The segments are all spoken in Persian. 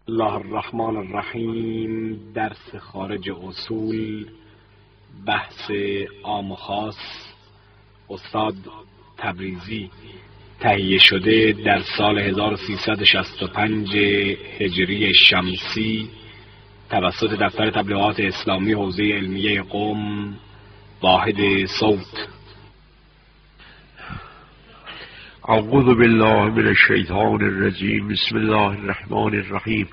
الله الرحمن الرحیم. درس خارج اصول، بحث عام و خاص، استاد تبریزی. تهیه شده در سال 1365 هجری شمسی توسط دفتر تبلیغات اسلامی حوزه علمیه قم، واحد صوت. اعوذ بالله من الشیطان الرجیم. بسم الله الرحمن الرحیم.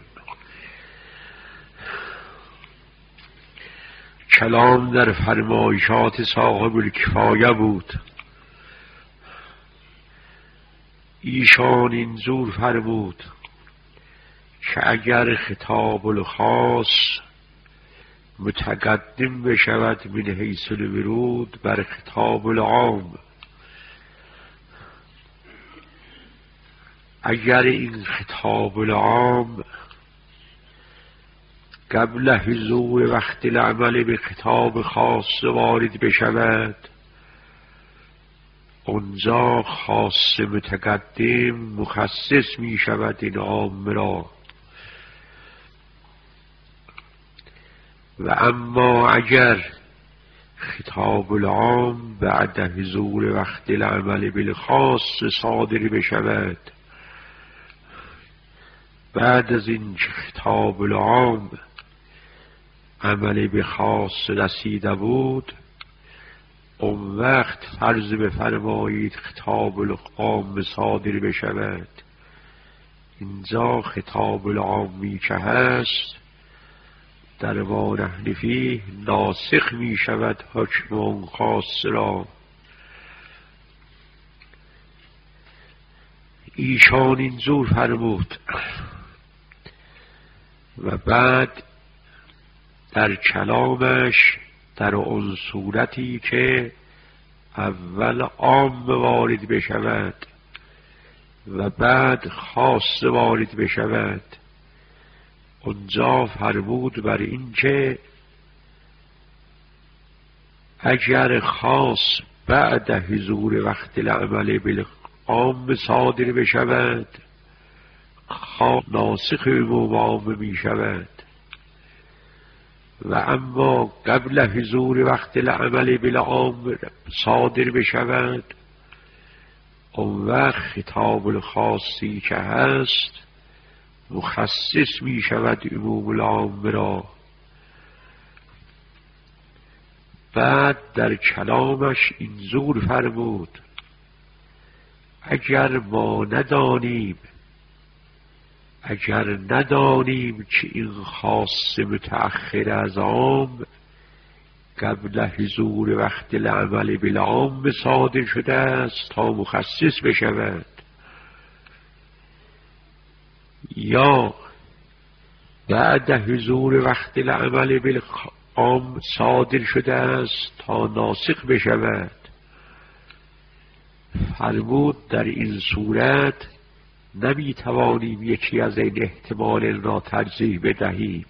کلام در فرمایشات صاحب الکفایه بود. ایشان اینجور فرمود که اگر خطاب الخاص متقدم بشود من حیث الورود بر خطاب العام، اگر این خطاب العام قبل حضور وقت العمل به خطاب خاص وارد بشود، اونجا خاص متقدم مخصص می شود این عام را. و اما اگر خطاب العام بعد حضور وقت العمل بالخاص صادر بشود، بعد از این خطاب العام عمل به خاص رسیده بود، اون وقت فرض بفرمایید خطاب العام صادر بشود. اینجا خطاب العامی که هست در ما نحن فیه ناسخ می شود حکم اون خاص را. ایشان اینجور فرمود و بعد در کلامش در اون صورتی که اول عام وارد بشود و بعد خاص وارد بشود، اونجا فرمود بر این که اگر خاص بعد حضور وقت العمل بالعام صادر بشود، ناسخ عموم عام می شود. و اما قبل حضور وقت العمل بالعام صادر بشود، اون وقت خطاب الخاصی که هست مخصص می شود عموم العام را. بعد در کلامش اینجور فرمود اگر ما ندانیم که این خاص متأخر از عام قبل حضور وقت العمل بالعام صادر شده است تا مخصص بشود، یا بعد حضور وقت العمل بالعام صادر شده است تا ناسخ بشود، فرمود در این صورت نمی توانیم یکی از این احتمال را ترجیح بدهیم.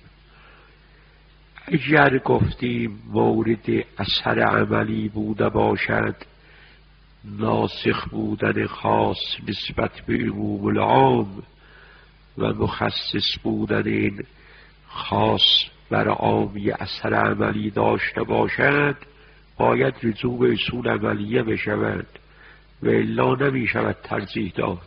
اگر گفتیم مورد اثر عملی بوده باشد، ناسخ بودن خاص نسبت به عموم العام و مخصص بودن این خاص بر عامی اثر عملی داشته باشد، باید رجوع به اصول عملیه بشود و الا نمی شود ترجیح داد.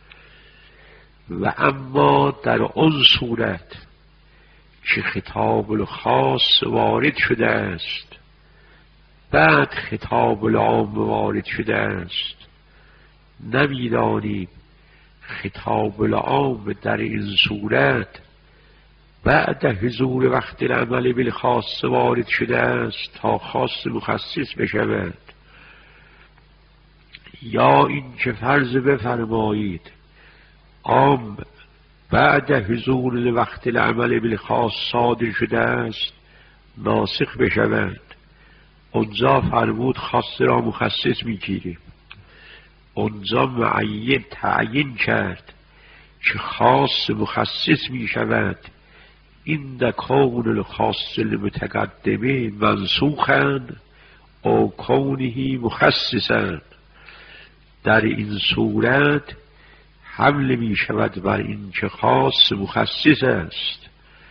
و اما در آن صورت که خطاب الخاص وارد شده است بعد خطاب العام وارد شده است، نمیدانیم خطاب العام در این صورت بعد حضور وقت العمل بالخاص وارد شده است تا خاص مخصص بشود، یا این که فرض بفرمایید عام بعد حضور وقت العمل بالخاص صادر شده است ناسخ بشود. اونجا فرمود خاص را مخصص میگیریم. اونجا معین تعیین کرد که خاص مخصص می شود این در کون الخاص المتقدمه منسوخاً او کونه مخصصاً. در این صورت حمل می شود بر این که خاص مخصص است.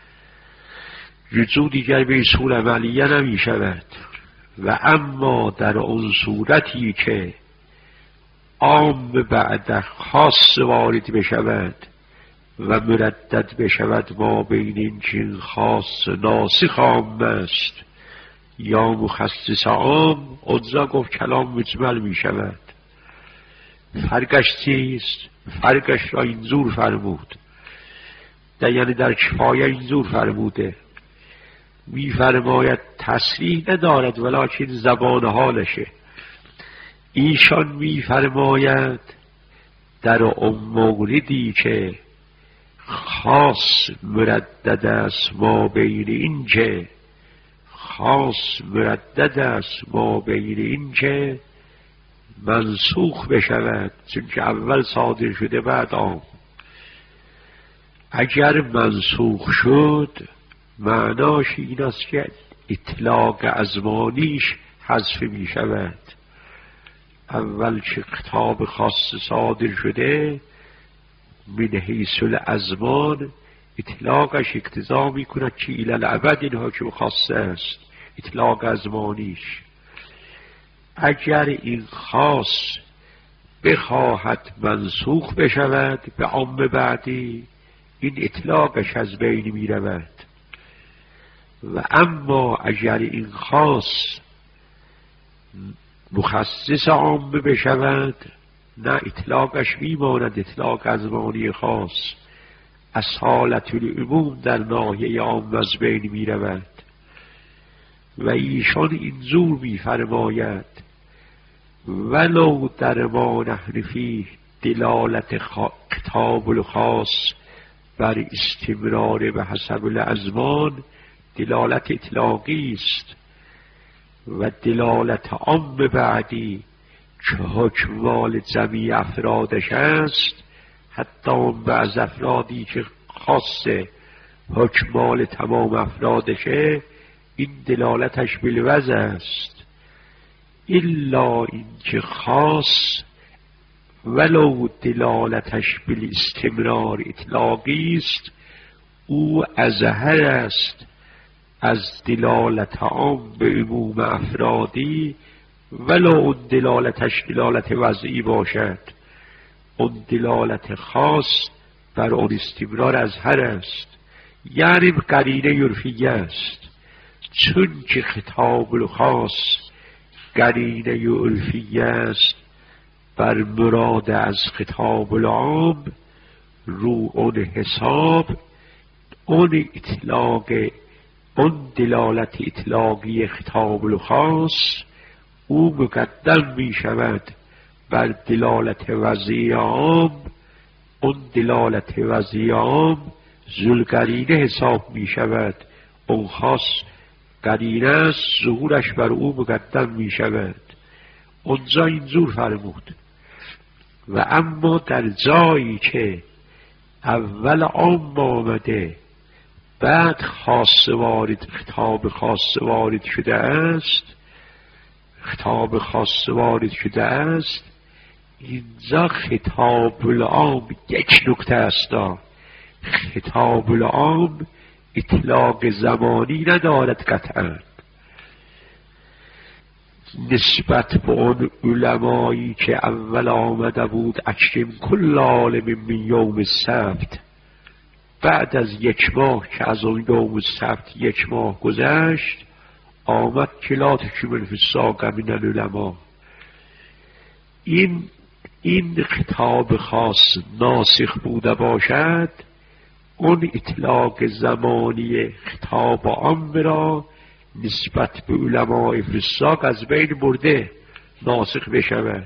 جزو دیگر به اصول عملیه نمی شود. و اما در اون صورتی که عام بعد خاص وارد بشود و مردد بشود ما بین این چین خاص ناسخ عام است یا مخصص عام، اونجا گفت کلام مجمل می شود. فرقش چیست؟ فرقش را اینجور فرمود، یعنی در کفایه اینجور فرموده، می فرماید تصریح ندارد ولکن زبان حالشه. ایشان می فرماید در اون موردی که خاص مردد است ما بین این که خاص مردد است ما بین این که منسوخ بشود، چون که اول صادر شده بعد عام. اگر منسوخ شد معناش این است که اطلاق ازمانیش حذف می شود. اول که خطاب خاص صادر شده من حیث الازمان اطلاقش اقتضا می کند که الی الابد این حکم خاص است، اطلاق ازمانیش. اگر این خاص بخواهد منسوخ بشود به عام بعدی، این اطلاقش از بین می رود. و اما اگر این خاص مخصص عام بشود، نه اطلاقش میماند اطلاق ازمانی خاص، اصالت العموم در ناحیه عام از بین می رود. و ایشان اینجور می فرماید ولو در ما نحن فیه دلالت خطاب الخاص بر استمرار به حسب الازمان دلالت اطلاقی است و دلالت عام بعدی که حکمال جمیع افرادش است، حتی بعض افرادی که خاص حکمال تمام افرادشه، این دلالتش بالوضع است. الا این که خاص ولو دلالتش بالاستمرار اطلاقی است، او اظهر است از دلالت عام به عموم افرادی، ولو اون دلالتش دلالت وضعی باشد. اون دلالت خاص بر اون استمرار اظهر است، یعنی قرینه عرفیه است. چون که خطاب الخاص قرینه عرفیه است بر مراد از خطاب العام، رو اون حساب اون اطلاق اون دلالت اطلاقی خطاب الخاص او مقدم می شود بر دلالت وضعی عام. اون دلالت وضعی عام ذوالقرینه حساب می شود، اون خاص قرینه است، ظهورش بر او مقدم می شود. اونجا اینجور فرمود. و اما در جایی که اول عام آمده بعد خاص وارد خطاب خاص وارد شده است، خطاب خاص وارد شده است، اینجا خطاب العام یک نکته است. خطاب العام اطلاق زمانی ندارد قطعا. نسبت به اون علمایی که اول آمده بود اکرم کل عالم من یوم السبت، بعد از یک ماه که از اون یوم السبت یک ماه گذشت آمد که لا تکمل فی الساق من العلماء. این خطاب خاص ناسخ بوده باشد، اون اطلاق زمانی خطاب عام را نسبت به علماء فساق از بین برده، ناسخ بشود.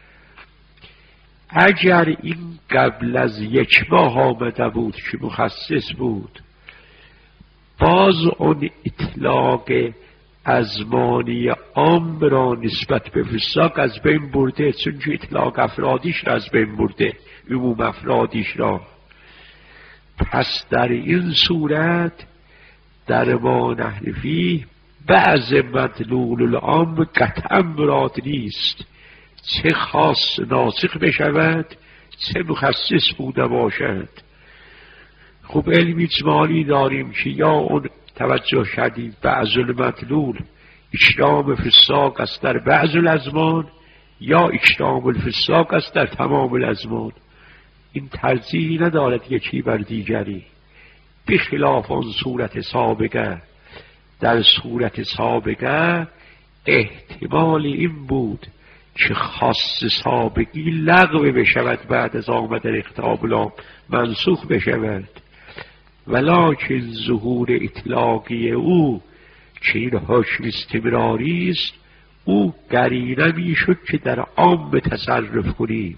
اگر این قبل از یک ماه آمده بود که مخصص بود، باز اون اطلاق ازمانی عام را نسبت به فساق از بین برده، چون که اطلاق افرادیش را از بین برده، عموم افرادیش را. پس در این صورت در ما نحن فیه بعض مدلول العام قطعا مراد نیست، چه خاص ناسخ بشود چه مخصص بوده باشد. خب علم اجمالی داریم که یا اون توجه شدید بعض المدلول اکرام فساق است در بعض الازمان یا اکرام الفساق است در تمام الازمان. این ترجیحی ندارد یکی بر دیگری، بخلاف آن صورت سابقه. در صورت سابقه احتمال این بود که خاص سابقی لغو بشود بعد از آمدن خطاب العام منسوخ بشود، ولکن ظهور اطلاقی او که این حکم استمراری است او قرینه میشد که در عام تصرف کنیم.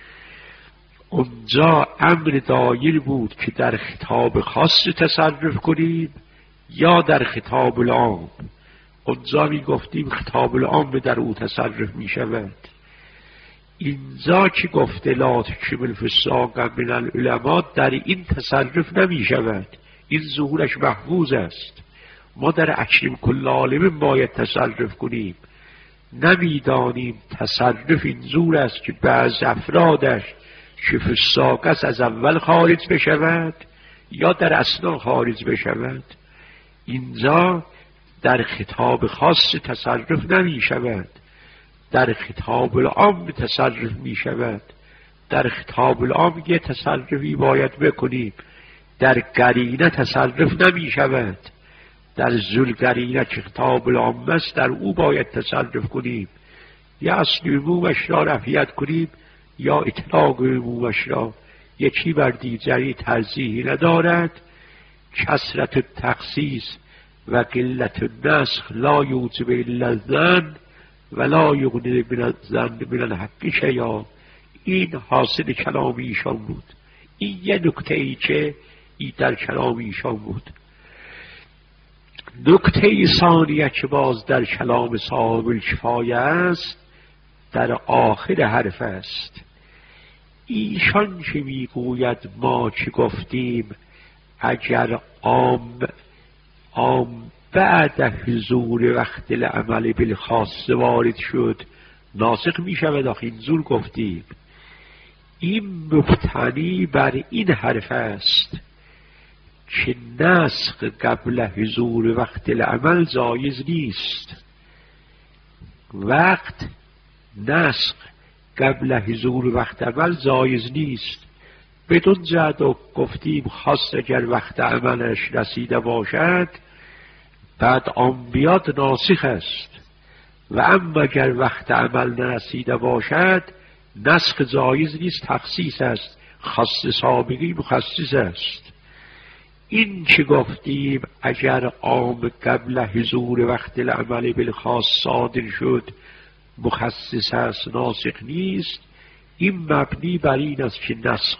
اونجا امر دایر بود که در خطاب خاص تصرف کنیم یا در خطاب العام. اونجا می گفتیم خطاب العام در او تصرف می شود. اینجا که گفته لا تکشم الفساق من العلماء در این تصرف نمی شود، این ظهورش محفوظ است. ما در اکرم کل عالم باید تصرف کنیم. نمیدانیم تصرف این ظهور است که بعض افرادش که فساق است از اول خارج بشود یا در اثنا خارج بشود. اینجا در خطاب خاص تصرف نمی شود، در خطاب العام تصرف می شود. در خطاب العام یه تصرفی باید بکنیم، در قرینه تصرف نمی شود. در ذل قرینه که خطاب العام است در او باید تصرف کنیم، یا اصل عمومش را رفعیت کنیم یا اطلاق عمومش را. یکی بر دیگری ترجیحی ندارد. کثرت التخصیص و قلت النسخ لا یوجب الا الظن ولا یغنی من الظن من الحق شیئا. این حاصل کلام ایشان بود. این یه نکته ای که در کلام ایشان بود. نکته ثانیه که باز در کلام صاحب الکفایه است در آخر حرف است. ایشان که میگوید ما که گفتیم اگر عام بعد حضور وقت العمل بالخاص وارد شد ناسخ می شود. آخه این زور گفتیم این مبتنی بر این حرف است که نسخ قبل حضور وقت العمل جایز نیست. وقت نسخ قبل حضور وقت عمل جایز نیست. بدون جهت گفتیم خاص اگر وقت عملش رسیده باشد بعد آن بیاد ناسخ است، و اما اگر وقت عمل نرسیده باشد نسخ جایز نیست، تخصیص است. خاص سابقی مخصص است. این که گفتیم اگر عام قبل حضور وقت العمل بالخاص صادر شد مخصص است، ناسخ نیست. این مبنی بر این است که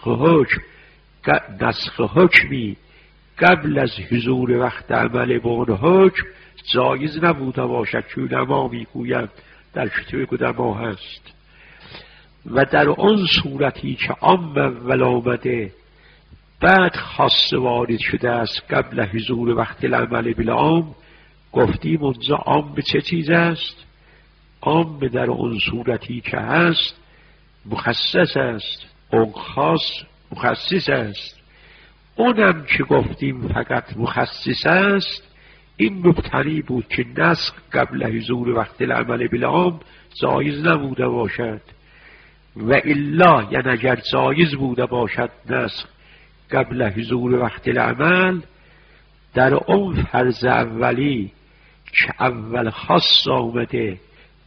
نسخ حکمی قبل از حضور وقت عمل به اون حکم جایز نبوده باشد که علما میگویند در کتب قدما هست. و در اون صورتی که عام اول آمده بعد خاص وارد شده است قبل حضور وقت العمل بالعام، گفتیم اونجا عام به چه چیز است؟ عام در اون صورتی که هست مخصص است، اون خاص مخصص است. اونم که گفتیم فقط مخصص است این مبتنی بود که نسخ قبل حضور وقت العمل بالعام جایز نبوده باشد. و الا یعنی اگر جایز بوده باشد نسخ قبل حضور وقت العمل در اون فرض اولی که اول خاص آمده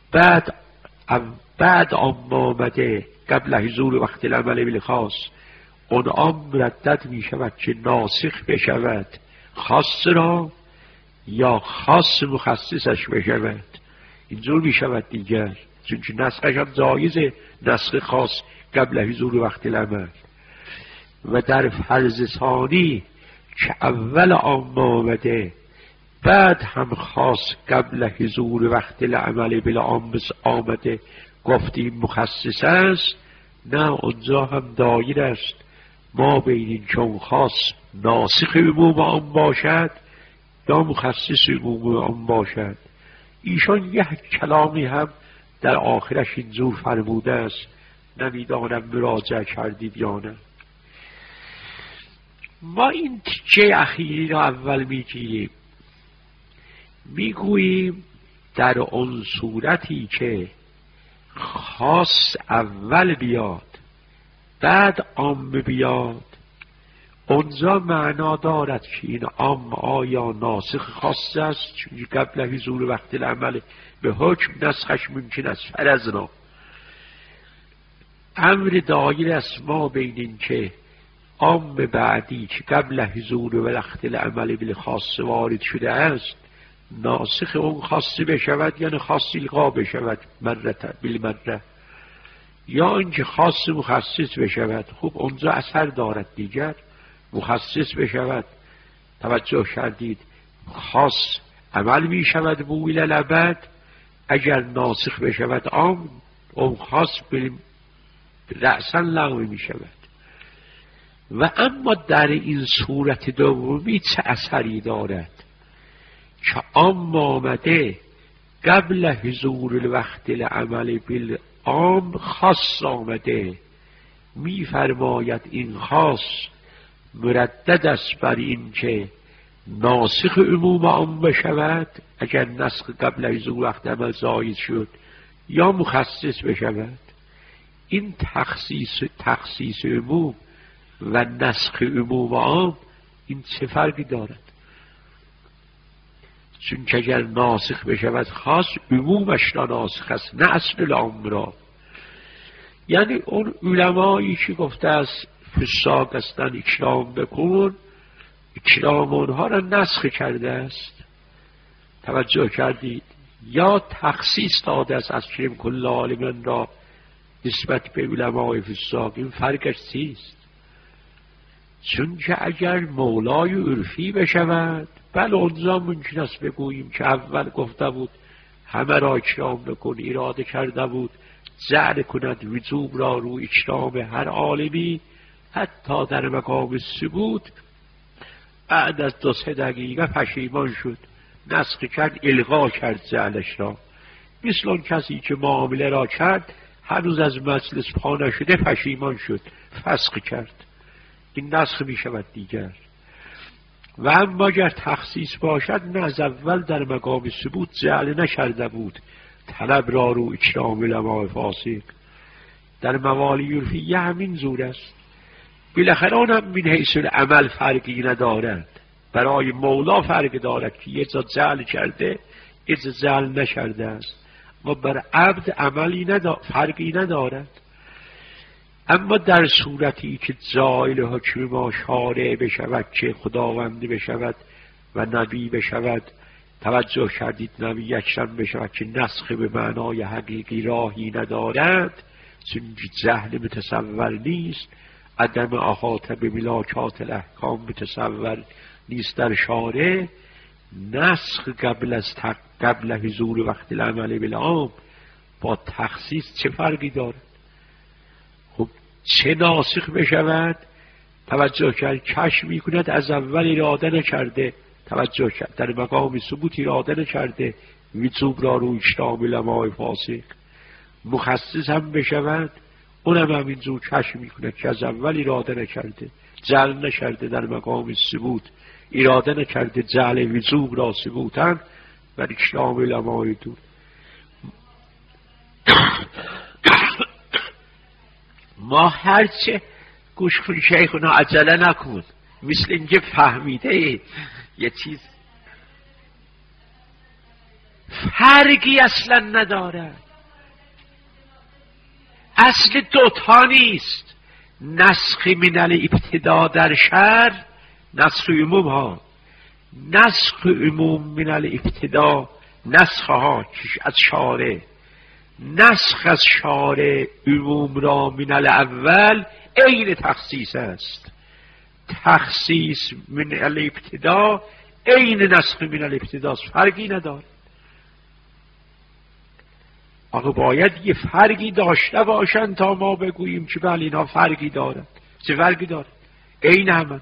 بعد عام آمده قبل حضور وقت العمل بالخاص، اون عام مردد می شود که ناسخ بشود خاص را یا خاص مخصصش بشود. اینجور می شود دیگر، چون که نسخش هم جایزه، نسخ خاص قبل حضور وقت العمل. و در فرض ثانی که اول عام آمده بعد هم خاص قبل حضور وقت العمل بالعام آمده گفتیم مخصص است، نه اونجا هم دایر است ما بینیم چون خاص ناسخ عموم آن باشد یا مخصص عموم آن باشد. ایشان یک کلامی هم در آخرش اینجور فرموده است نمیدانم مراجعه کردید یا نه. ما این تیکه اخیری را اول میگیریم، میگوییم در اون صورتی که خاص اول بیاد بعد عام بیاد، اونجا معنا دارد که این عام آیا ناسخ خاص است، چون قبل حضور وقت العمل به حکم نسخش ممکن است. فرضنا امر دایر است ما بین این که عام بعدی که قبل حضور وقت العمل به خاص وارد شده است ناسخ اون خاصی بشود، یعنی خاصی الغا بشود مرته بالمره، یا اینکه خاص مخصص بشود. خب اونجا اثر دارد دیگر، مخصص بشود. توجه کردید؟ خاص عمل می شود بویل الابد، اگر ناسخ بشود عام، اون خاص رأسا لغو می شود. و اما در این صورت دومی چه اثری دارد که عام آمده قبل حضور الوقت العمل بالعام خاص آمده، می فرماید این خاص مردد است بر این که ناسخ عموم عام بشود اگر نسخ قبل حضور وقت عمل زاید شد، یا مخصص بشود. این تخصیص عموم و نسخ عموم عام این چه فرقی دارد؟ چون که اگر ناسخ بشود خاص، عمومش را ناسخ است نه اصل العام را. یعنی اون علمایی که گفته است فساق هستن اکرام بکن، اکرام اونها را نسخ کرده است. توجه کردید؟ یا تخصیص داده است از کریم کل عالمان را نسبت به علمای فساق. این فرقش چیست؟ چون که اگر مولای عرفی بشود، بله اونجا ممکن است بگوییم که اول گفته بود همه را اکرام بکن، اراده کرده بود جعل کند وجوب را رو اکرام هر عالمی، حتی در مقام ثبوت بعد از 2-3 دقیقه پشیمان شد، نسخ کرد، الغا کرد جعلش را. مثل اون کسی که معامله را کرد هنوز از مجلس پا نشده پشیمان شد، فسخ کرد. این نسخ می شود دیگر. و اما اگر تخصیص باشد، نه از اول در مقام ثبوت جعل نکرده بود طلب را رو اکرام علماء فاسق. در موالی عرفیه همین زور است. بالاخره اون هم من حیث العمل فرقی ندارد، برای مولا فرق دارد که یه جا جعل کرده یه جا جعل نکرده است، و بر عبد عملی فرقی ندارد. اما در صورتی که جایل حکم ما شارع بشود که خداوندی بشود و نبی بشود، توجه کردید نبی اکرم بشود که نسخ به معنای حقیقی راهی ندارد، چون جهل متصور نیست، عدم احاطه به ملاکات الاحکام متصور نیست در شارع. نسخ قبل حضور وقت العمل بالعام با تخصیص چه فرقی دارد؟ خب چه ناسخ بشود؟ توجه کرد کشف میکند از اول اراده نکرده، توجه کرد در مقام ثبوت اراده نکرده وجوب را رو اکرام علماء فاسق. مخصص هم بشود، اونم همینجور کشف میکند که از اول اراده نکرده، جعل نکرده در مقام ثبوت، اراده نکرده جعل وجوب را ثبوتن و اکرام علماء دون. ما هرچه گوش کن شیخونا، عجله نکن، مثل اینکه فهمیده یه چیز فرقی اصلا نداره. اصل دوتا نیست، نسخ من الابتدا در شرع، نسخ عموم ها، نسخ عموم من الابتدا، نسخ ها از شارع، نسخ از شارع عموم را من الاول عین تخصیص است. تخصیص من الابتدا عین نسخ من الابتدا، فرقی نداره. آقا باید یه فرقی داشته باشن تا ما بگوییم که بله اینا فرقی دارد. چه فرقی دارد؟ عین همه.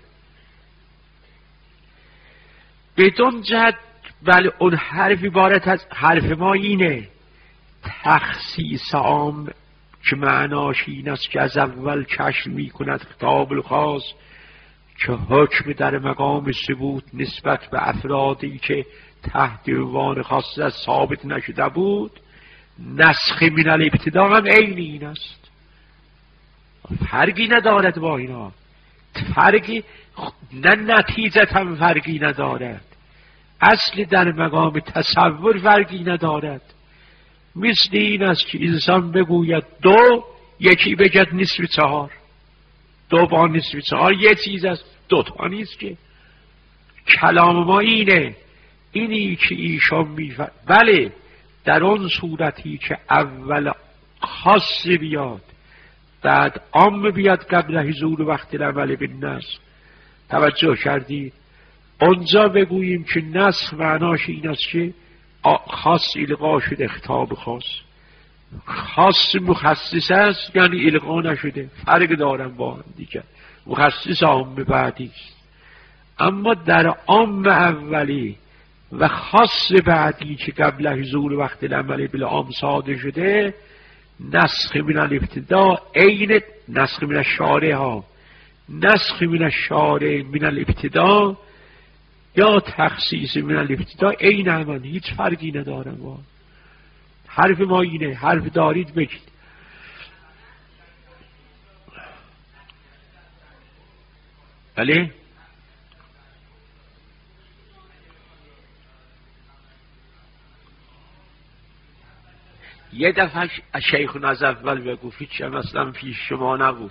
بدون جهت بله اون حرف عبارت از حرف ما اینه، تخصیص عام که معناش این است که از اول کشف می کند خطاب الخاص که حکم در مقام ثبوت نسبت به افرادی که تحت عنوان خاصه ثابت نشده بود، نسخ من الابتدا هم عین این است. فرقی ندارد با اینا، فرقی نه نتیجه هم فرقی ندارد، اصل در مقام تصور فرقی ندارد. مثل این است که انسان بگوید دو، یکی بگد نصف چهار. دو با نصف چهار یه چیز است، دو تا نیست که. کلام ما اینه، اینی که ایشان میفرد. بله در اون صورتی که اول خاص بیاد بعد عام بیاد قبل حضور وقت العمل بالنسخ. توجه کردید؟ اونجا بگوییم که نسخ معناش این است که خاص القا شده، خطاب خاص. خاص مخصص است یعنی القا نشده، فرق دارن با هم دیگه. مخصص عام بعدی است. اما در عام اولی و خاص بعدی که قبل حضور وقت العمل بالعام صادر شده، نسخ من الابتدا عین نسخ من الشارع ها. نسخ من الشارع من الابتدا یا تخصیص من الابتدا عین همان، هیچ فرقی نداره. ما حرف ما اینه، حرف دارید بگید. بله یه دفعه شیخ از اول بگو، هیچ هم اصلا پیش شما نبود.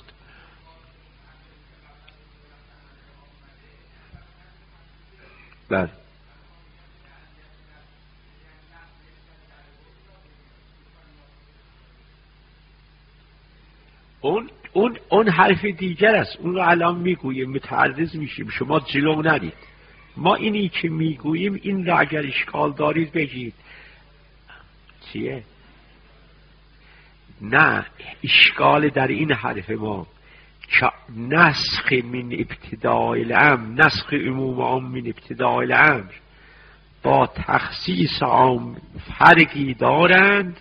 بله اون حرف دیگر است، اون رو الان میگوییم، متعرض میشیم، شما جلو نرید. ما اینی که میگوییم این را اگر اشکال دارید بگید. چیه؟ نه، اشکال در این حرف ما که نسخ من ابتداء الامر، نسخ عموم عام من ابتداء الامر با تخصیص عام فرقی دارند.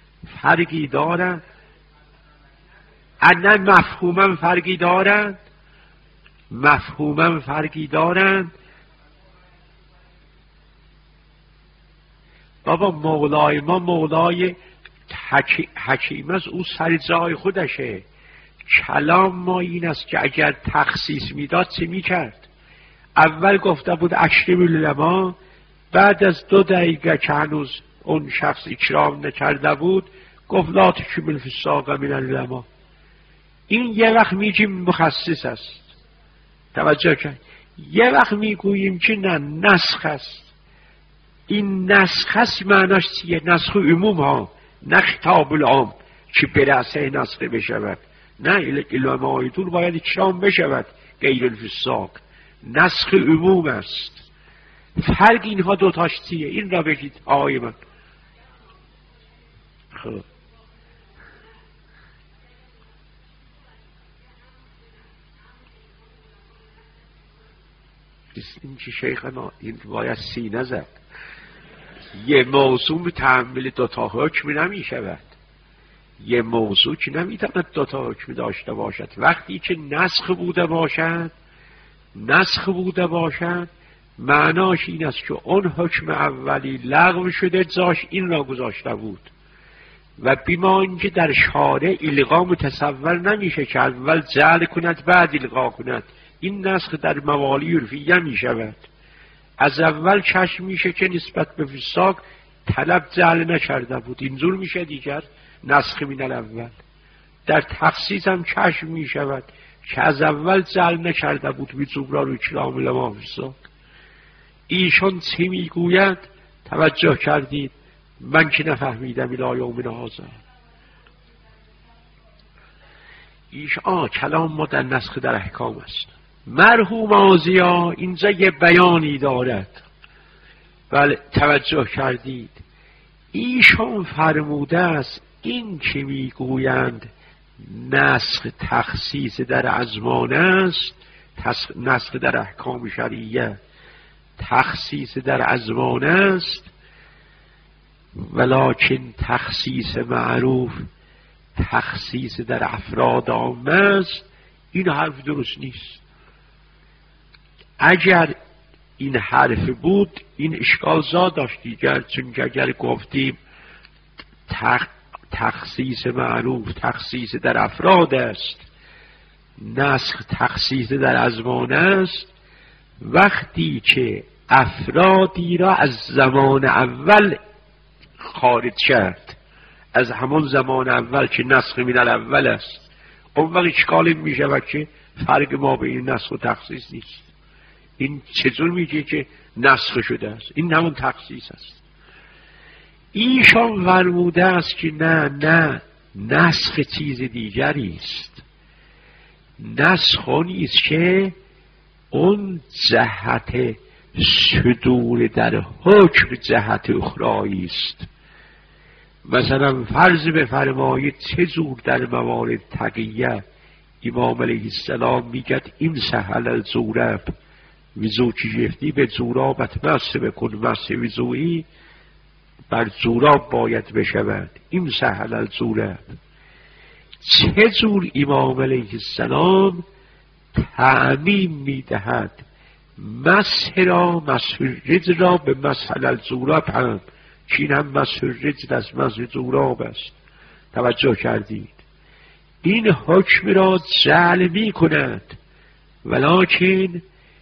نه مفهوما فرقی دارند. بابا مولای ما مولای حکیم است، او سر جای خودشه. کلام ما این است که اگر تخصیص میداد چه میکرد؟ اول گفته بود اکرم العلماء، بعد از 2 دقیقه که هنوز اون شخص اکرام نکرده بود گفت لا تکمل فی الساق من العلماء. این یه وقت میگیم مخصص است، توجه کن. یه وقت میگوییم که نه نسخ است. این نسخ است معناش چیه؟ نسخ عموم ها، نه خطاب العام که برسه نسخ بشود. نه، علماء دور باید اکرام بشود غیر الفساق. نسخ عموم است. فرق اینها دوتاش چیه؟ این را بگید آقای من. خب این که شیخنا این باید سینه زد. یه موضوع متحمل 2 تا حکم نمی شود. یه موضوع که نمیتواند 2 تا حکم داشته باشد. وقتی که نسخ بوده باشد معناش این است که اون حکم اولی لغو شده، جاش این را گذاشته بود. و بیما اینکه در شارع الغا متصور نمیشه که اول جعل کند بعد الغا کند. این نسخ در موالی عرفیه می شود. از اول کشف میشه که نسبت به فساق طلب جعل نکرده بود، اینجور میشه دیگر نسخ من الاول. در تخصیص هم کشف می شود که از اول جعل نکرده بود بی جبران و اکرام العلماء فساق. ایشان چه میگوید؟ توجه کردید؟ من که نفهمیدم الی یومنا هذا. کلام ما در نسخ در احکام است. مرحوم آزیا اینجا یه بیانی دارد. بله توجه کردید؟ ایشان فرموده است این که میگویند نسخ تخصیص در ازمان است، نسخ در احکام شرعیه تخصیص در ازمان است، ولکن تخصیص معروف تخصیص در افراد عامه است، این حرف درست نیست. اگر این حرف بود این اشکال زا داشت دیگر، چون اگر گفتیم تخصیص معروف تخصیص در افراد است، نسخ تخصیص در ازمان است، وقتی که افرادی را از زمان اول خارج کرد، از همون زمان اول که نسخ من الاول است، اون وقت اشکال می شود که فرق ما بین نسخ و تخصیص نیست. این چطور میگه که نسخ شده است؟ این همون تخصیص است. ایشان فرموده است که نه نسخ چیز دیگری است. نسخ اونی است که اون جهت صدور در حکم جهت اخرایی است. مثلا فرض بفرمایید چه جور در موارد تقیه امام علیه السلام میگد این سهل الزورب ویزو چیفتی به زورابت مس بکن، مس ویزویی بر زوراب باید بشود، این سهل الزورب. چه جور امام علیه السلام تعمیم میدهد مسح را، مسح الرجل را به مسح الزورب هم، چین هم مسح الرجل از مسح زوراب است. توجه کردید؟ این حکم را جعل می کند، ولکن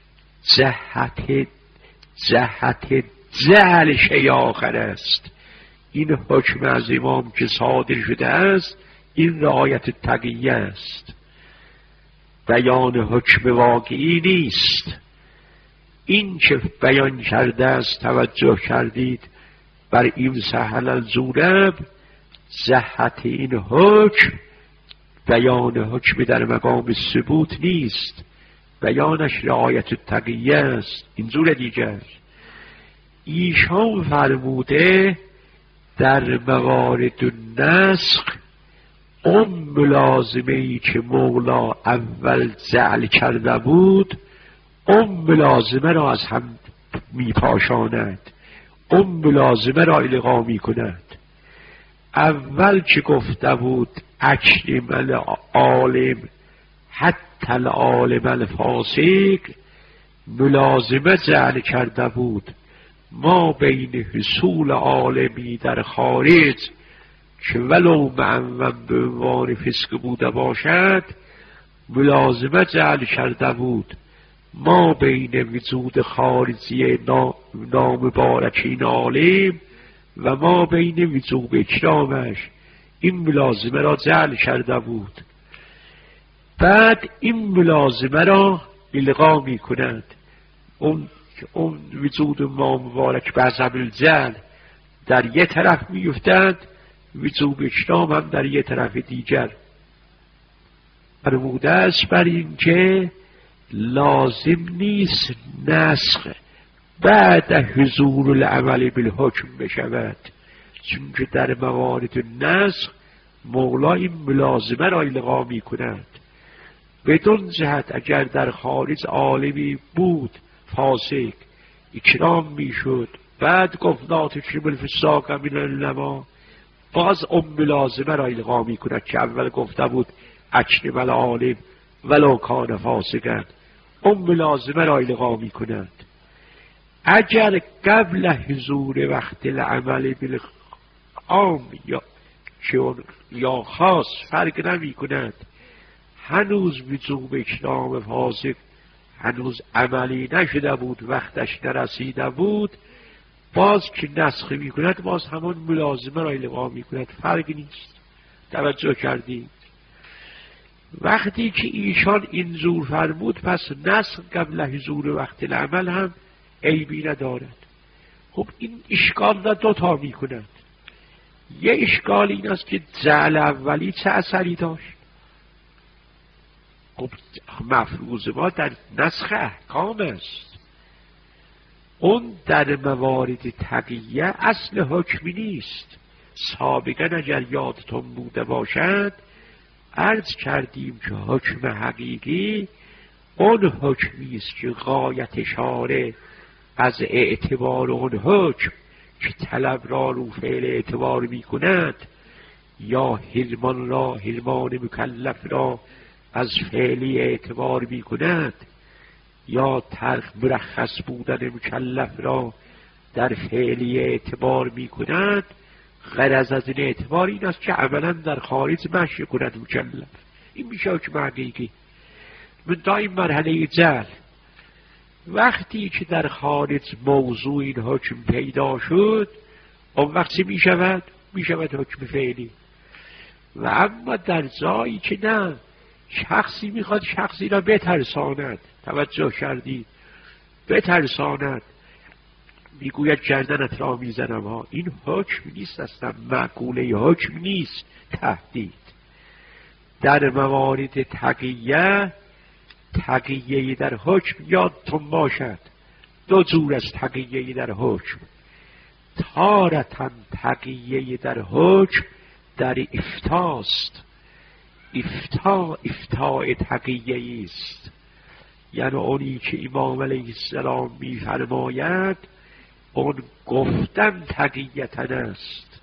جهت جعل شیء آخر است. این حکم از امام که صادر شده است این رعایت تقیه است، بیان حکم واقعی نیست. این که بیان کرده است، توجه کردید، بر این سهل الزورب، جهت این حکم بیان حکم در مقام ثبوت نیست، بیانش رعایت تقیه است. اینجور دیگر ایشان فرموده در موارد نسخ اون ملازمه‌ای که مولا اول جعل کرده بود، اون ملازمه را از هم میپاشاند، اون ملازمه را الغا میکند. اول که گفته بود اکرم العالم حتی العالم الفاسق، ملازمه جعل کرده بود ما بین حصول عالمی در خارج که ولو معمم به عنوان فسق بوده باشد، ملازمه جعل کرده بود ما بین وجود خارجی نامبارک این عالم و ما بین وجوب اکرامش، این ملازمه را جعل کرده بود. بعد این ملازمه را الغا می کند، اون وجود ما مبارک به عزم الجعل در یک طرف می افتد، وجوب اکرام هم در یک طرف دیگر. فرموده است بر این که لازم نیست نسخ بعد حضور العمل بالحکم بشود، چون که در موارد نسخ مولا این ملازمه را الغا می کند. بدون جهت اگر در خارج عالمی بود فاسق اکرام می شد، بعد گفت لا تکرموا الفساق من العلماء، باز اون ملازمه را الغا می کند که اول گفته بود اکرم العالم ولو کان فاسقا، اون ملازمه را الغا می کند. اگر قبل حضور وقت العمل بالعام یا خاص فرق نمی کند، هنوز وجوب اکرام فاسق هنوز عملی نشده بود، وقتش نرسیده بود، باز که نسخ می کند باز همون ملازمه را الغا می کند، فرقی نیست. توجه کردید؟ وقتی که ایشان اینجور فرمود پس نسخ قبل حضور وقت العمل هم عیبی ندارد. خب این اشکال را دوتا می کند. یه اشکال این است که جعل اولی چه اثری داشت؟ خب مفروض ما در نسخ احکام است، اون در موارد تقیه اصل حکمی نیست. سابقا اگر یادتون بوده باشد عرض کردیم که حکم حقیقی اون حکمی است که غایت شارع از اعتبار اون حکم که طلب را رو فعل اعتبار می کند یا حرمان مکلف را از فعلی اعتبار می کند، یا ترک مرخص بودن مکلف را در فعلی اعتبار می کند، غرض از این اعتبار این است که عملا در خارج مشی کند مکلف. این میشه حکم حقیقی. من تا این مرحله جهل، وقتی که در خارج موضوع این حکم پیدا شد، اون وقتی میشود حکم فعلی. و اما در جایی که نه، شخصی میخواد شخصی را بترساند، توجه کردید، بترساند، میگوید گردنت را میزنم ها، این حکم نیست، اصلا معقوله حکم نیست، تهدید. در موارد تقیه در حکم یادتون باشد، دو جور از تقیه در حکم. تارتاً تقیه در حکم در افتاست، افتاء تقیه است، یعنی اونی که امام علیه السلام میفرماید اون گفتن تقیتن است.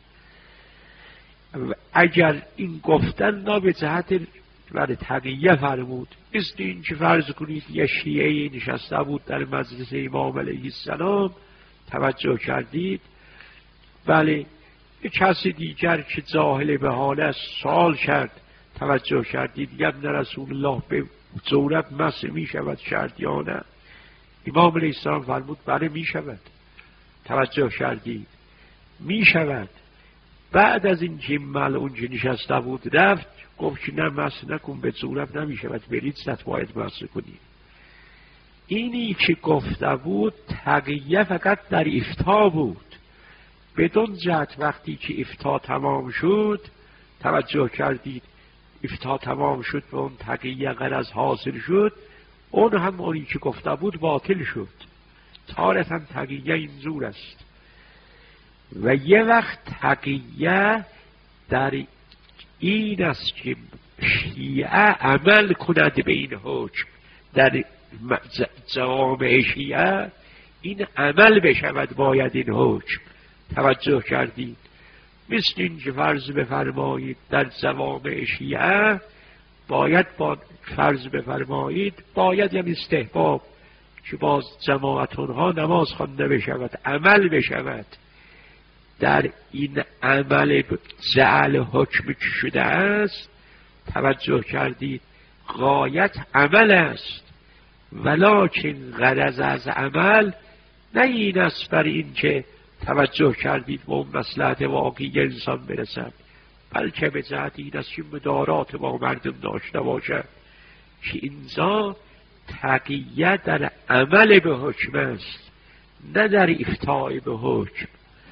اگر این گفتن را به جهت برای تقیه فرمود، مثل این که فرض کنید یه شیعه نشسته بود در مجلس امام علیه السلام، توجه کردید، بله، یه کسی دیگر که جاهل به حال است سوال کرد، توجه کردید، ابن رسول الله به ضرورت مس می شود شرط یا نه؟ امام علیه السلام فرمود بله می شود، توجه کردید، می شود. بعد از این که ملعون که نشسته بود رفت، گفت که نه مس نکن، به ضرورت نمی شود، برید ست باید مس کنید. اینی که گفته بود تقیه فقط در افتا بود، بدون جهت وقتی که افتا تمام شد، توجه کردید، افتا تمام شد و اون تقیه غرض حاصل شد، اون هم اونی که گفته بود باطل شد. تارتاً تقیه اینجور است. و یه وقت تقیه در این است که شیعه عمل کند به این حکم، در جوامع شیعه این عمل بشود باید این حکم، توجه کردید. مثل این که فرض بفرمایید در جوامع شیعه باید با فرض بفرمایید باید یعنی استحباب که باز جماعتونها نماز خوانده بشود، عمل بشود. در این عمل جعل حکم که شده است، توجه کردید، غایت عمل است، ولکن غرض از عمل نه این است بر این که توجه کردید به اون مصلحت واقعی انسان برسد، بلکه به جهت این است که مدارات با مردم داشته باشد، که اینجا تقیه در عمل به حکم است، نه در افتاء به حکم.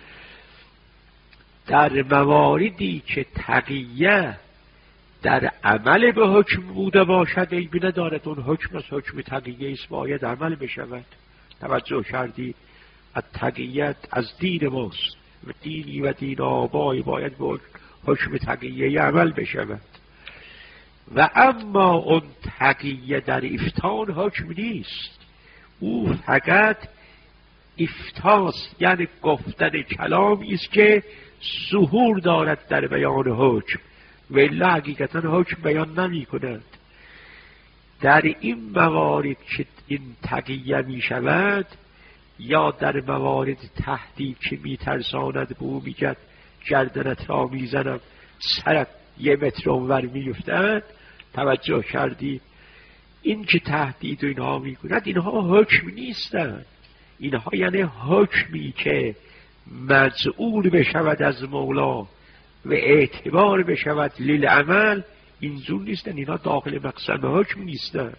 در مواردی که تقیه در عمل به حکم بوده باشد، عیبی ندارد، اون حکم از حکم تقیه است، باید عمل بشود. توجه کردید، التقیت از دین ماست و دینی و دین آبای باید به حکم تقیه عمل بشود. و اما اون تقیه در افتان حکم نیست، او فقط افتاست، یعنی گفتن کلامی است که ظهور دارد در بیان حکم، ولی حقیقتا حکم بیان نمی کند. در این موارد که این تقیه می شود، یا در موارد تهدید که می ترساند به او میگد گردنت را می زنم، سرت 1 متر اونور می افتد، توجه کردید، این که تهدید و اینها می کند، اینها حکم نیستند. اینها یعنی حکمی که مجعول بشود از مولا و اعتبار بشود للعمل، اینجور نیستن، اینها داخل مقصد حکم نیستن.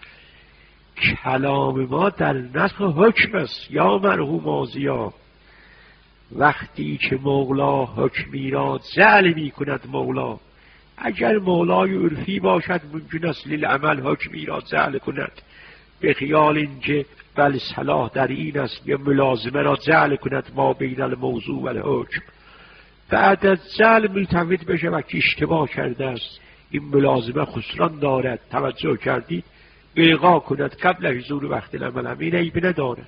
کلام ما در نسخ حکم است. یا مرحوم آزیا، وقتی که مولا حکمی را جعل می کند، مولا اگر مولای عرفی باشد ممکن است للعمل حکمی را جعل کند، به خیال اینکه بل صلاح در این است یا ملازمه را جعل کند ما بین الموضوع و الحکم، بعد از جعل ملتفت بشه و که اشتباه کرده است، این ملازمه خسران دارد، توجه کردید، الغا کند قبل حضور وقت العمل، همین عیب ندارد.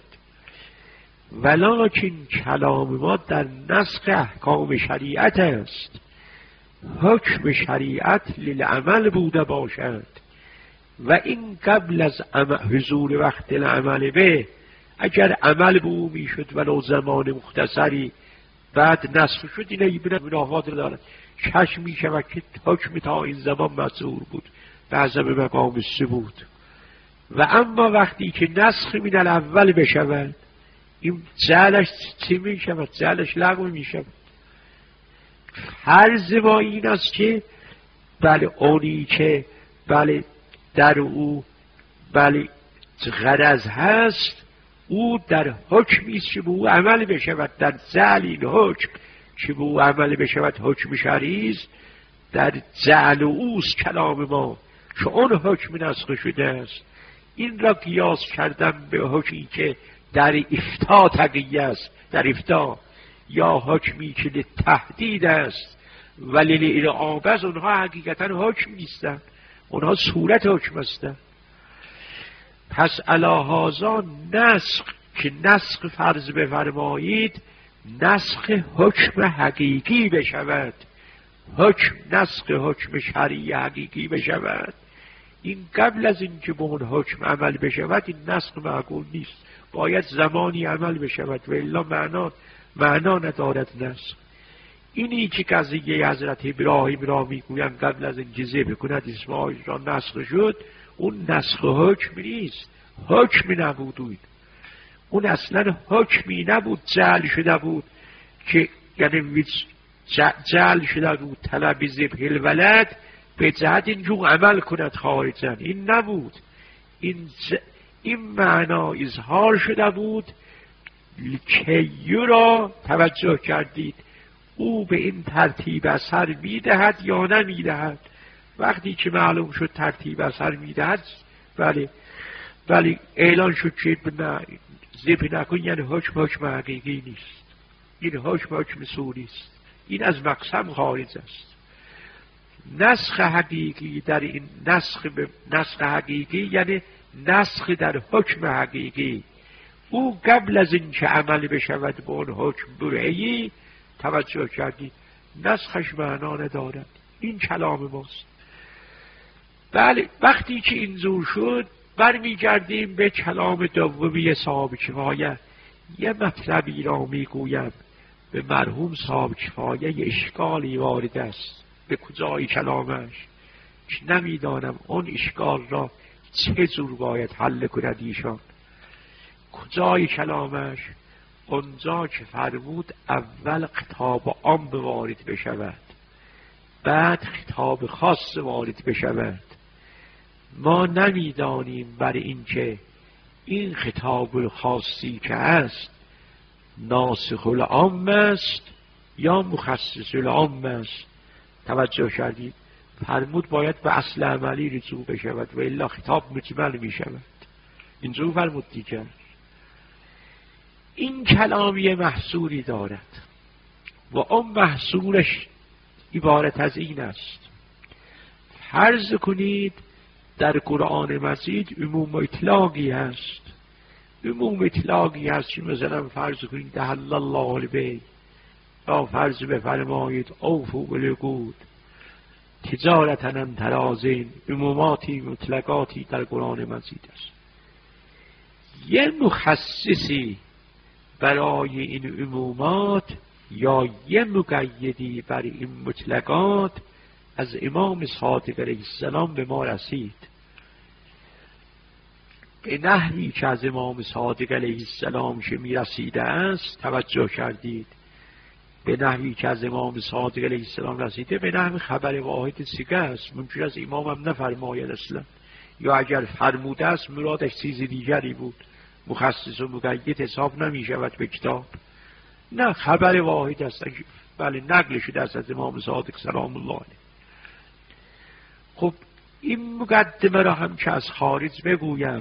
ولکن کلام ما در نسخ احکام شریعت است حکم شریعت للعمل بوده باشد و این قبل از حضور وقت العمل به، اگر عمل به او میشد ولو زمان مختصری بعد نسخ شد، این ابن منافات دارد شش می شود که حکم تا این زمان مذکور بود به حسب مقام ثبوت. و اما وقتی که نسخ من الاول بشود، این جعلش چی می شود؟ جعلش لغو می شود. فرض ما این است که بله اونی که بله در او بله غرض هست، او در حکمی است که به او عمل بشود، در جعل این حکم که به او عمل بشود حکم شرعی است، در جعل اوست کلام ما که اون حکم نسخ شده است. این را قیاس کردم به حکمی که در افتا تقیه است، در افتا، یا حکمی که للتهدید است ولی للإرعاب است. اونها حقیقتا حکم نیستند، اونها صورت حکم هستند. پس علی هذا نسخ که نسخ فرض بفرمایید، نسخ حکم حقیقی بشود، حکم نسخ حکم شرعی حقیقی بشود، این قبل از اینکه به اون حکم عمل بشود این نسخ معقول نیست، باید زمانی عمل بشود و الا معنا ندارد نسخ. اینی که قضیه حضرت ابراهیم را میگویند قبل از اینکه ذبح کند اسماعیل را نسخ شد، اون نسخ حکم نیست، حکم نبود، اون اصلا حکمی نبود، جعل شده بود که یعنی جعل شده بود طلب ذبح الولد به جهت اینجور عمل کند خارجا، این نبود. این معنا اظهار شده بود که را توجه کردید او به این ترتیب اثر میدهد یا نمیدهد. وقتی که معلوم شد ترتیب اثر میدهد، ولی اعلان شد که ذبح نکن، یعنی حکم حقیقی نیست، این حکم صوری است، این از مقسم خارج است. نسخ حقیقی در این نسخ حقیقی یعنی نسخ در حکم حقیقی، او قبل از این که عمل بشود به اون حکم برهی، توجه کردید نسخش معنا ندارد. این کلام ماست. بله، وقتی که اینجور شد برمیگردیم به کلام دومی صاحب کفایه. یه مطلبی را میگویم به مرحوم صاحب کفایه، یه اشکالی وارد است به کجای کلامش که نمیدانم اون اشکال را چه جور باید حل کند ایشان. کجای کلامش؟ اونجا که فرمود اول خطاب عام وارد بشود، بعد خطاب خاص وارد بشود. ما نمیدانیم برای اینکه این خطاب خاصی که است ناسخ العام است یا مخصص العام است. توجه کردید؟ فرمود باید به اصل عملی رجوع بشود و الا خطاب مجمل می شود. اینجور فرمود دیگر. این کلامی محصولی دارد و اون محصولش عبارت از این است. فرض کنید در قرآن مجید عموم اطلاقی هست، عموم اطلاقی هست که مثلا فرض کنید احل الله البیع، یا فرض بفرمایید اوفوا بالعقود، تجارتا عن تراضین، عموماتی مطلقاتی در قرآن مجید است. یه مخصصی برای این عمومات یا یه مقیدی برای این مطلقات از امام صادق علیه السلام به ما رسید، به نحوی که از امام صادق علیه السلام که می رسیده است. توجه کردید؟ به نحوی که از امام صادق علیه السلام رسیده به نحو خبر واحد سیگه است، ممکن است امام هم نفرماید اصلا، یا اگر فرموده است مرادش چیز دیگری بود، مخصص و مقید حساب نمی شود به کتاب. نه، خبر واحد است، بله نقل شده است از امام صادق سلام الله علیه. خب این مقدمه را هم که از خارج بگویم،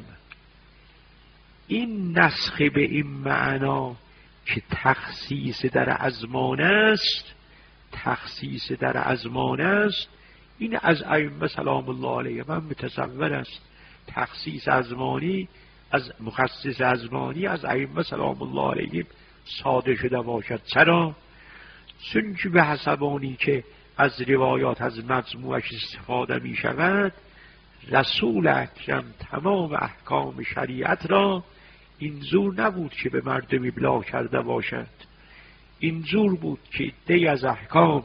این نسخ به این معنا که تخصیص در ازمانه است، تخصیص در ازمانه است، این از ائمه سلام الله علیه من متصور است. تخصیص ازمانی از مخصص ازمانی از ائمه سلام الله علیه صادر شده باشد. چرا؟ چون که به حسب آنی که از روایات از مجموعش استفاده می شود، رسول اکرم تمام احکام شریعت را اینجور نبود که به مردم ابلاغ کرده باشد، اینجور بود که عده‌ای از احکام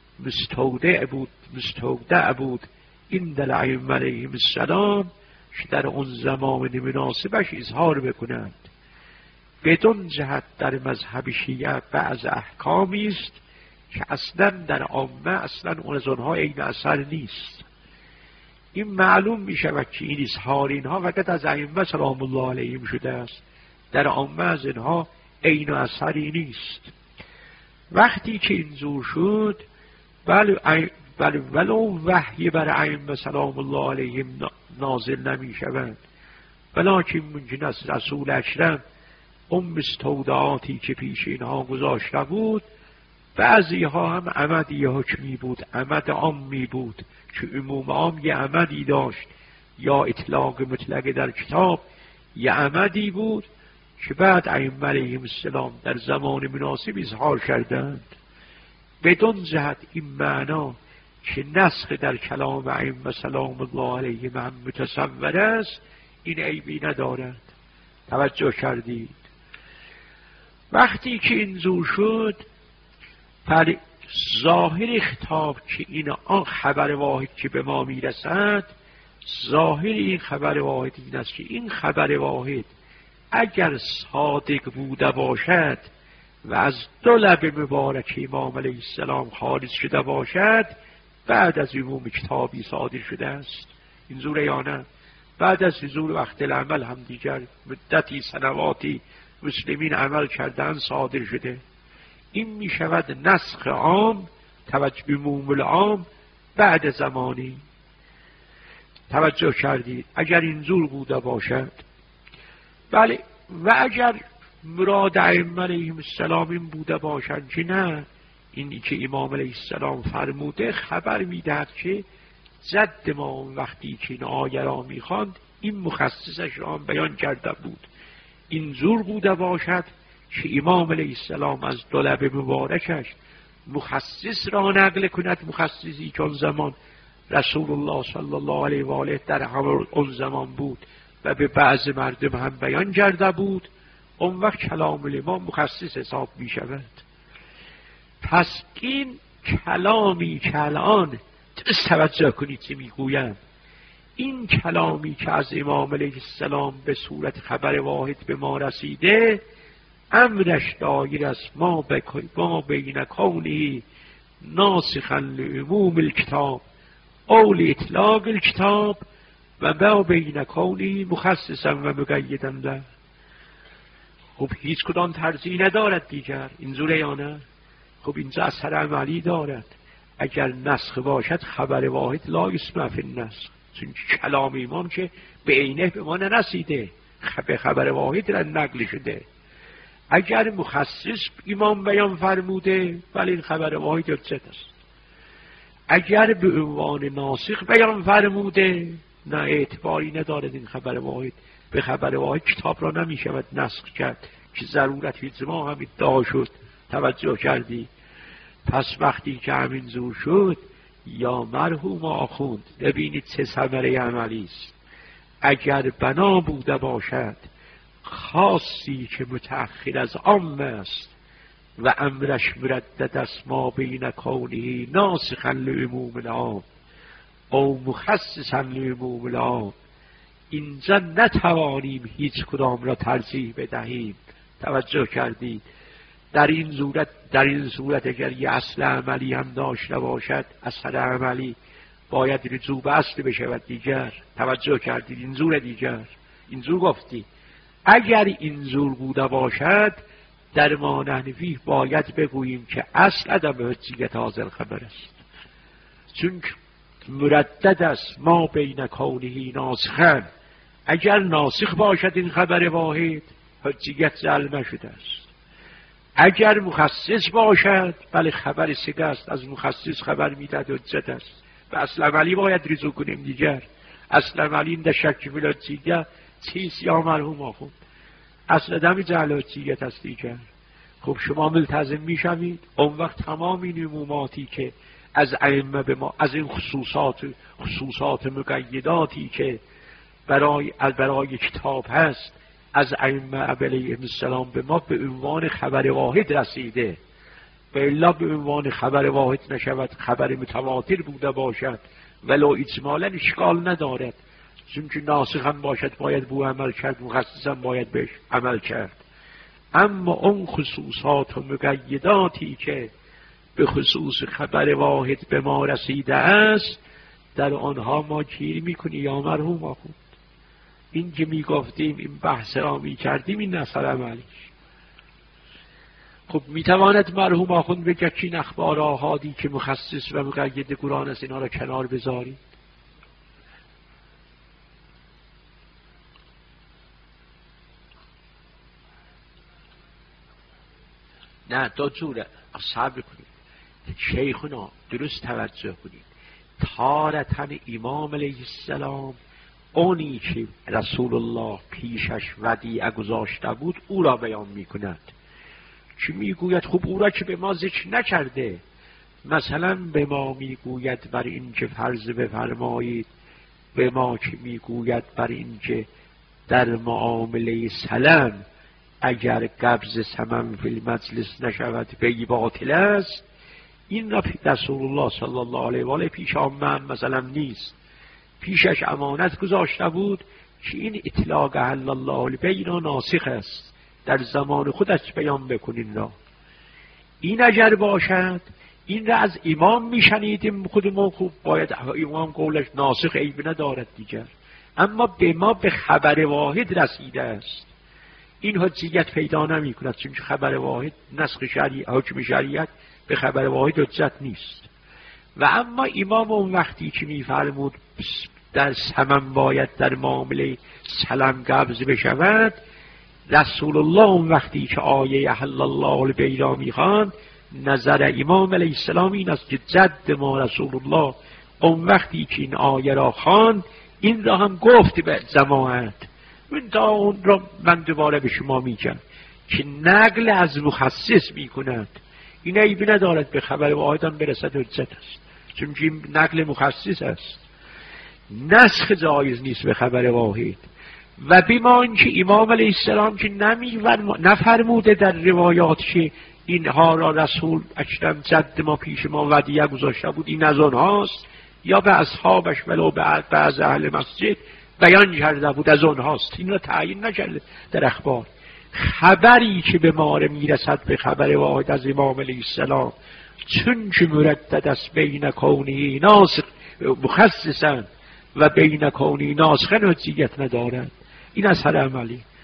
مستودع بود این در ائمه علیهم السلام که در اون زمان مناسبش اظهار بکنند. بدون جهت در مذهب شیعه بعض احکامی است که اصلا در عامه اصلا اون از آنها عین اثر نیست. این معلوم می شود که این اظهار اینها فقط از ائمه سلام الله علیهم شده است، در عامه از اینها عین اثری نیست. وقتی که اینجور شد بله ولو وحی بر ائمه سلام الله علیهم نازل نمی شود، ولکن ممکن است رسول اکرم اون مستودعاتی که پیش اینها گذاشته بود بعضی ها هم عمدی حکمی بود، عمد عامی بود که عموم عام یه عمدی داشت، یا اطلاق مطلق در کتاب یه عمدی بود که بعد ائمه علیهم السلام در زمان مناسب اظهار کردند. بدون جهت این معنا که نسخ در کلام ائمه سلام الله علیهم هم متصور است این عیبی ندارد. توجه کردید؟ وقتی که اینجور شد پر ظاهر خطاب که این آن خبر واحد که به ما میرسد، ظاهر این خبر واحد این است که این خبر واحد اگر صادق بوده باشد و از دو لب مبارک امام علیه السلام خارج شده باشد بعد از عموم کتابی صادر شده است. اینجور یا نه؟ بعد از حضور وقت العمل هم دیگر مدتی سنواتی مسلمین عمل کردن صادر شده. این می شود نسخ عام، توجه به عموم العام بعد زمانی. توجه کردید؟ اگر اینجور بوده باشد بله، و اگر مراد ائمه علیهم السلام این بوده باشد که نه، اینی که امام علیه السلام فرموده خبر میدهد که جد ما وقتی که این آیه را میخواند این مخصصش را بیان کرده بود. اینجور بوده باشد که امام علیه السلام از دو لب مبارکش مخصص را نقل کند، مخصصی که اون زمان رسول الله صلی الله علیه و آله در همون اون زمان بود و به بعض مردم هم بیان کرده بود، اون وقت کلام الامام مخصص حساب می شود. پس این کلامی که الان توجه کنید چه میگویم، این کلامی که از امام علیه السلام به صورت خبر واحد به ما رسیده امرش دایر است ما بین کونه ناسخا لعموم الکتاب او لاطلاق الکتاب و ما بین کونه مخصصا و مقیدا له. خب هیچ کدام ترجیح ندارد دیگر، اینجوره یا نه؟ خب اینجا اثر عملی دارد. اگر نسخ باشد خبر واحد لا یسمع فی النسخ، چون کلام امام که به عینه به ما نرسیده، به خبر واحد را نقل شده. اگر مخصص امام بیان فرموده ولی این خبر واحد حجت است. اگر به عنوان ناسخ بیان فرموده نه، اعتباری ندارد این خبر واحد. به خبر واحد کتاب را نمی شود نسخ کرد که ضرورت اجماع هم ادعا شد. توجه کردی؟ پس وقتی که همین زور شد یا مرحوم آخوند، ببینید چه ثمره عملی است. اگر بنا بوده باشد خاصی که متأخر از عام است و امرش مردد است ما بین کونه ناسخا لعموم العام او مخصصا لعموم العام، اینجا نتوانیم هیچ کدام را ترجیح بدهیم. توجه کردید؟ در این صورت اگر یه اصل عملی هم داشته باشد، اصل عملی باید رجوع به اصل بشود دیگر. توجه کردید؟ اینجور دیگر، اینجور گفتی. اگر اینجور بوده باشد در ما نحنفی باید بگوییم که اصل عدم حجیت حاضر خبر است، چون مردد است ما بین کونه ناسخا. اگر ناسخ باشد این خبر واحد حجیت زل نشده است. اگر مخصص باشد بله خبر سگه است، از مخصص خبر میدهد حجت است. و اصل عملی باید رجوع کنیم دیگر. اصل عملی این در شک فلاتیگه چیست یا مرحوم آخوند؟ اصل دم جهلاتیت است دیگر. خب شما ملتزم میشوید، اون وقت تمام این عموماتی که از ائمه به ما از این خصوصات مقیداتی که برای کتاب هست از ائمه علیهم السلام به ما به عنوان خبر واحد رسیده، و الا به عنوان خبر واحد نشود، خبر متواتر بوده باشد ولو اجمالا اشکال ندارد، چون که ناسخ هم باشد باید بو عمل کرد، مخصص هم باید بهش عمل کرد. اما اون خصوصات و مقیداتی که به خصوص خبر واحد به ما رسیده است، در آنها ما گیر میکنی یا مرحوم آخوند. این که میگفتیم این بحث را میکردیم این اثر عملیش. خب میتواند مرحوم آخوند بگه که این اخبار آحادی که مخصص و مقید قرآن است اینا را کنار بذارید؟ نه دو جوره، صبر کنید شیخنا، درست توجه کنید. تارتن امام علیه السلام اونی که رسول الله پیشش ودیعه گذاشته بود او را بیان میکند، چی میگوید؟ خب او را که به ما ذکر نکرده، مثلا به ما میگوید بر این که فرض بفرمایید، به ما که میگوید بر این که در معامله سلام اگر قبض ثمن فی المجلس نشود بی باطل است، این را رسول الله صلی الله علیه و آله پیش عامه مثلا نیست، پیشش امانت گذاشته بود که این اطلاق احل الله البیع را ناسخ است، در زمان خودش بیان بکنین را. این اگر باشد این را از امام میشنیدیم خودمون، خوب باید امام قولش ناسخ عیب ندارد دیگر، اما به ما به خبر واحد رسیده است، این حجیت پیدا نمی کند، چون خبر واحد نسخ شریعت، حکم شریعت به خبر واحد حجت نیست. و اما امام اون وقتی که میفرمود در ثمن باید در معامله سلام قبض بشود، رسول الله اون وقتی که آیه احل الله البیع را میخواند، نظر امام علیه السلام این است که جد ما رسول الله اون وقتی که این آیه را خواند این را هم گفت به جماعت. من تا اون را من دوباره به شما میگم که نقل از مخصص میکند، این عیبی ندارد، به خبر واحد هم برسد حجت است، چون که نقل مخصص است، نسخ جایز نیست به خبر واحد. و بیما اینکه امام علیه السلام که نفرموده در روایات که اینها را رسول اکرم جد ما پیش ما ودیعه گذاشته بود این از آنهاست، یا به اصحابش ولو بعض اهل مسجد بیان کرده بود از آنهاست، این را تعیین نکرده در اخبار. خبری که به ما میرسد به خبر واحد از امام علیه السلام، چون که مردد است بین کونه ناسخ مخصصا و بین کونه ناسخن حجیت ندارد، این اثر عملی.